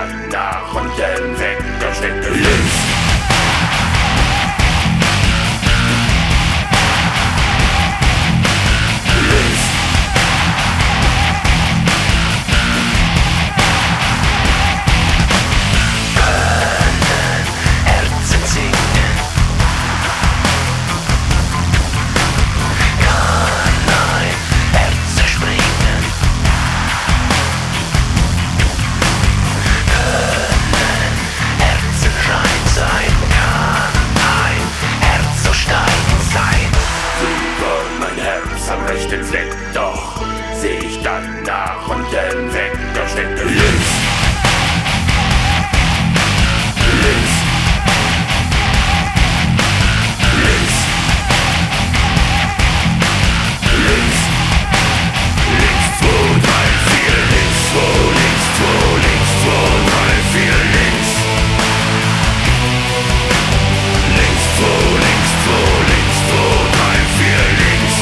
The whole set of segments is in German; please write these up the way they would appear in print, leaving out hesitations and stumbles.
dann nach unten weg, da steckt links. Am rechten Fleck, doch seh ich dann nach unten weg, da steckt links. Links. Links. Links. Links 2, 3, 4, links 2, links 2, links 2, 3, 4, links. Links 2, links 2, links 2, 3, 4, links.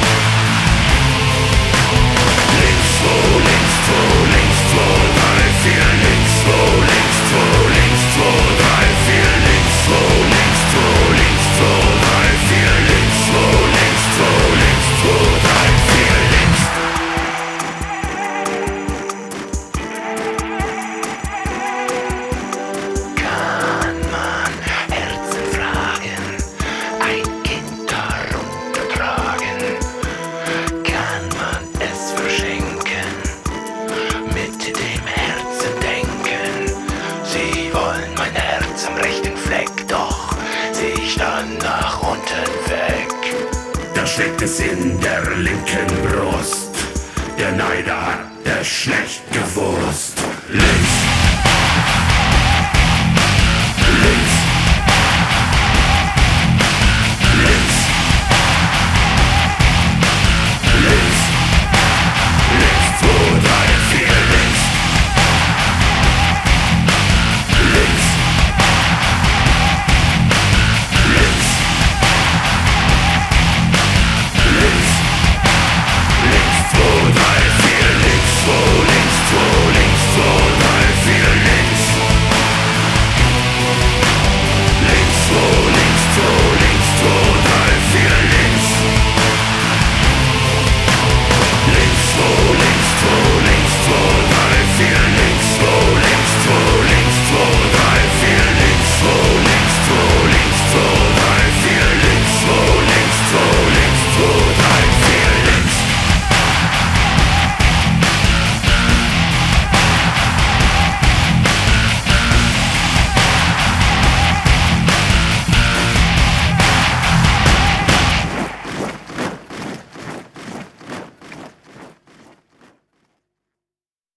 Dann nach unten weg. Da steckt es in der linken Brust. Der Neider hat es schlecht gewusst. Links.